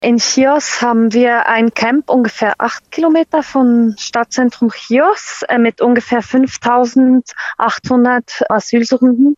In Chios haben wir ein Camp ungefähr 8 Kilometer vom Stadtzentrum Chios mit ungefähr 5.800 Asylsuchenden,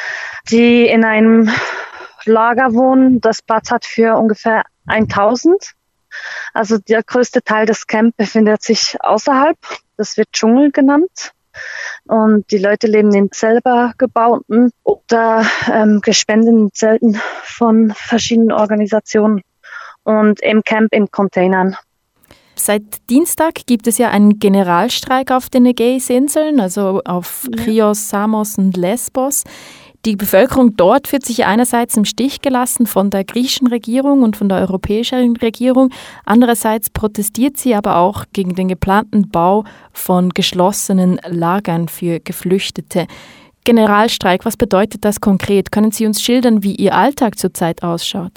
die in einem Lager wohnen, das Platz hat für ungefähr 1.000. Also der größte Teil des Camps befindet sich außerhalb. Das wird Dschungel genannt. Und die Leute leben in selber gebauten oder gespendeten Zelten von verschiedenen Organisationen und im Camp in Containern. Seit Dienstag gibt es ja einen Generalstreik auf den Ägäisinseln, also auf Chios, Samos und Lesbos. Die Bevölkerung dort fühlt sich einerseits im Stich gelassen von der griechischen Regierung und von der europäischen Regierung. Andererseits protestiert sie aber auch gegen den geplanten Bau von geschlossenen Lagern für Geflüchtete. Generalstreik, was bedeutet das konkret? Können Sie uns schildern, wie Ihr Alltag zurzeit ausschaut?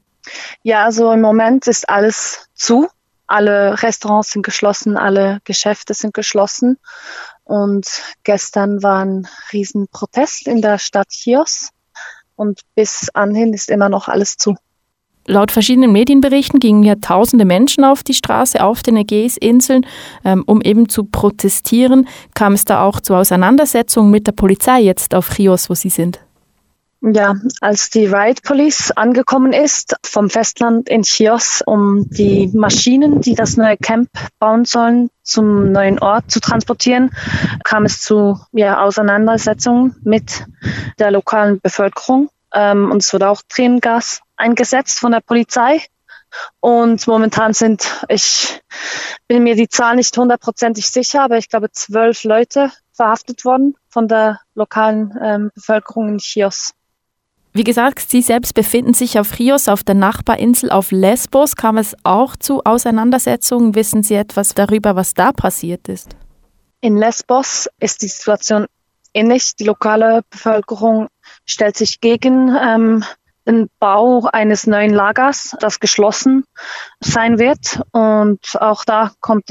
Ja, also im Moment ist alles zu. Alle Restaurants sind geschlossen, alle Geschäfte sind geschlossen. Und gestern war ein Riesenprotest in der Stadt Chios. Und bis anhin ist immer noch alles zu. Laut verschiedenen Medienberichten gingen ja tausende Menschen auf die Straße auf den Ägäisinseln, um eben zu protestieren. Kam es da auch zu Auseinandersetzungen mit der Polizei jetzt auf Chios, wo Sie sind? Ja, als die Riot Police angekommen ist vom Festland in Chios, um die Maschinen, die das neue Camp bauen sollen, zum neuen Ort zu transportieren, kam es zu Auseinandersetzungen mit der lokalen Bevölkerung. Und es wurde auch Tränengas eingesetzt von der Polizei. Und momentan ich bin mir die Zahl nicht 100%ig sicher, aber ich glaube 12 Leute verhaftet worden von der lokalen Bevölkerung in Chios. Wie gesagt, Sie selbst befinden sich auf Chios, auf der Nachbarinsel auf Lesbos. Kam es auch zu Auseinandersetzungen? Wissen Sie etwas darüber, was da passiert ist? In Lesbos ist die Situation ähnlich. Die lokale Bevölkerung stellt sich gegen den Bau eines neuen Lagers, das geschlossen sein wird. Und auch da kam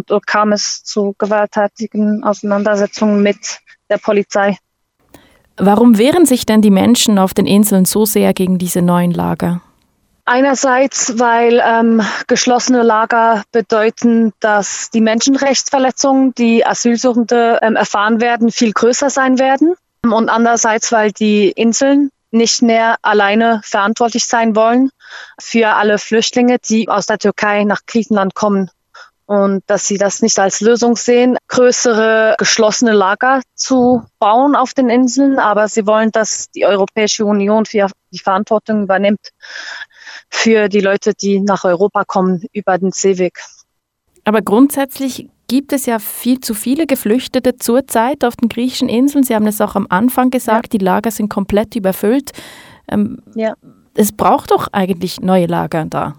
es zu gewalttätigen Auseinandersetzungen mit der Polizei. Warum wehren sich denn die Menschen auf den Inseln so sehr gegen diese neuen Lager? Einerseits, weil geschlossene Lager bedeuten, dass die Menschenrechtsverletzungen, die Asylsuchende erfahren werden, viel größer sein werden. Und andererseits, weil die Inseln nicht mehr alleine verantwortlich sein wollen für alle Flüchtlinge, die aus der Türkei nach Griechenland kommen. Und dass sie das nicht als Lösung sehen, größere geschlossene Lager zu bauen auf den Inseln. Aber sie wollen, dass die Europäische Union die Verantwortung übernimmt für die Leute, die nach Europa kommen über den Seeweg. Aber grundsätzlich gibt es ja viel zu viele Geflüchtete zurzeit auf den griechischen Inseln. Sie haben es auch am Anfang gesagt, Die Lager sind komplett überfüllt. Es braucht doch eigentlich neue Lager da.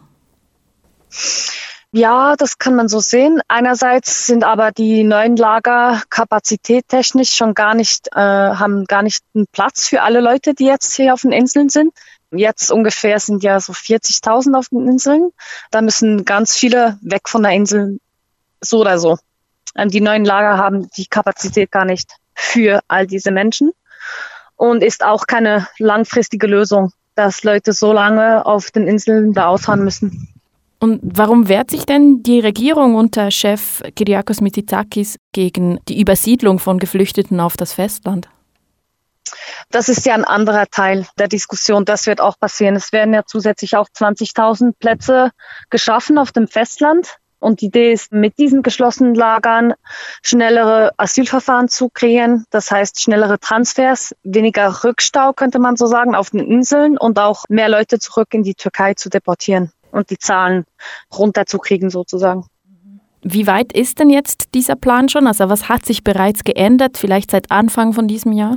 Ja, das kann man so sehen. Einerseits sind aber die neuen Lager kapazitättechnisch schon haben gar nicht einen Platz für alle Leute, die jetzt hier auf den Inseln sind. Jetzt ungefähr sind ja so 40.000 auf den Inseln. Da müssen ganz viele weg von der Insel, so oder so. Die neuen Lager haben die Kapazität gar nicht für all diese Menschen und ist auch keine langfristige Lösung, dass Leute so lange auf den Inseln da ausharren müssen. Und warum wehrt sich denn die Regierung unter Chef Kyriakos Mitsotakis gegen die Übersiedlung von Geflüchteten auf das Festland? Das ist ja ein anderer Teil der Diskussion. Das wird auch passieren. Es werden ja zusätzlich auch 20.000 Plätze geschaffen auf dem Festland. Und die Idee ist, mit diesen geschlossenen Lagern schnellere Asylverfahren zu kreieren. Das heißt, schnellere Transfers, weniger Rückstau, könnte man so sagen, auf den Inseln und auch mehr Leute zurück in die Türkei zu deportieren und die Zahlen runterzukriegen sozusagen. Wie weit ist denn jetzt dieser Plan schon? Also was hat sich bereits geändert, vielleicht seit Anfang von diesem Jahr?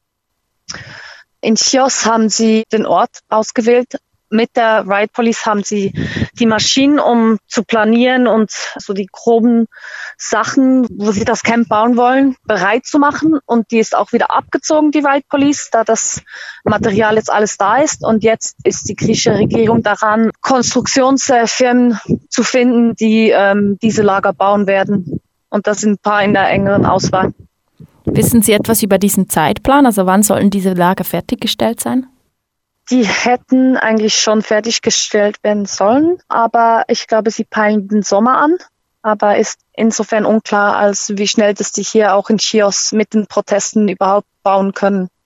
In Chios haben sie den Ort ausgewählt. Mit der Riot Police haben sie die Maschinen, um zu planieren und so die groben Sachen, wo sie das Camp bauen wollen, bereit zu machen. Und die ist auch wieder abgezogen, die Riot Police, da das Material jetzt alles da ist. Und jetzt ist die griechische Regierung daran, Konstruktionsfirmen zu finden, die diese Lager bauen werden. Und das sind ein paar in der engeren Auswahl. Wissen Sie etwas über diesen Zeitplan? Also wann sollen diese Lager fertiggestellt sein? Die hätten eigentlich schon fertiggestellt werden sollen, aber ich glaube, sie peilen den Sommer an. Aber ist insofern unklar, als wie schnell das die hier auch in Chios mit den Protesten überhaupt bauen können.